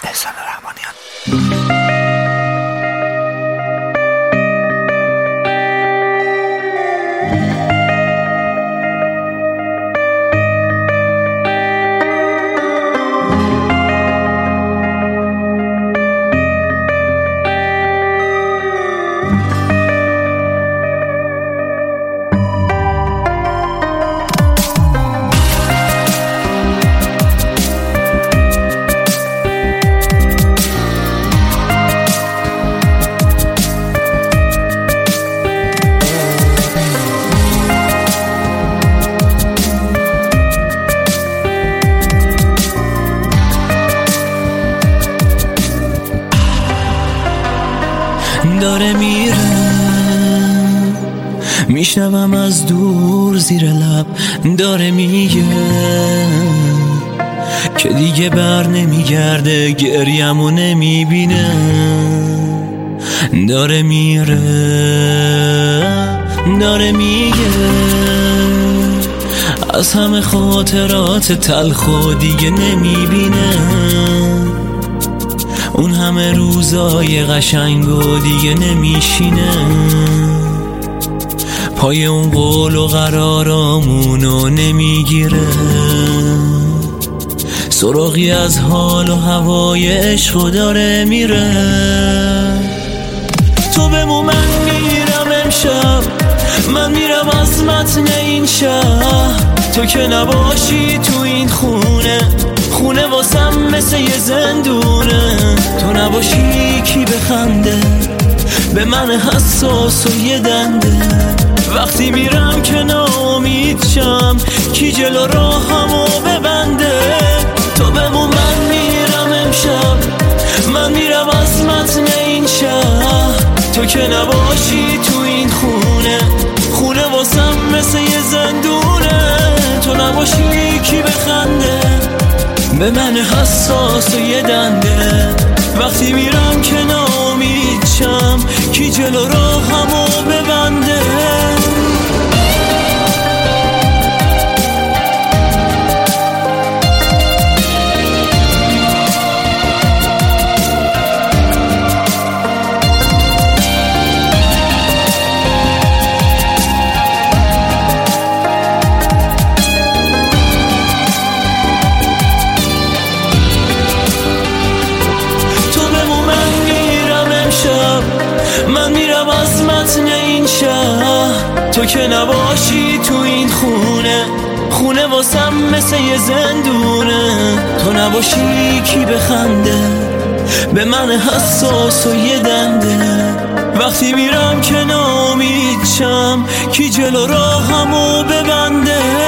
احسان رحمانیان. داره میره، میشنوم از دور زیر لب داره میگه که دیگه بر نمیگرده، گریمو نمیبینه. داره میره، داره میگه از همه خاطرات تلخ دیگه نمیبینه. اون همه روزای قشنگو دیگه نمیشینه، پای اون قول و قرارامونو نمیگیره. سراغی از حال و هوای عشق داره میره. تو بمو، من میرم امشب، من میرم از متن این شهر. تو که نباشی تو این خونه، خونه واسم مثل یه زندونه. تو نباشی کی بخنده به من حساس و یه دنده. وقتی میرم که ناامید شم، کی جلو راهمو ببنده. تو بمون، من میرم امشب، من میرم از متن این شهر. تو که نباشی تو این خونه، خونه واسم مثل یه زندونه. تو نباشی کی بخنده به من حساس و یه دنده. وقتی میرم که ناامید شم، کی جلو راهمو ببنده. من میرم از متن این شهر. تو که نباشی تو این خونه، خونه واسم مثل یه زندونه. تو نباشی کی بخنده به من حساس و یه دنده. وقتی میرم که ناامید شم، کی جلو راهمو ببنده.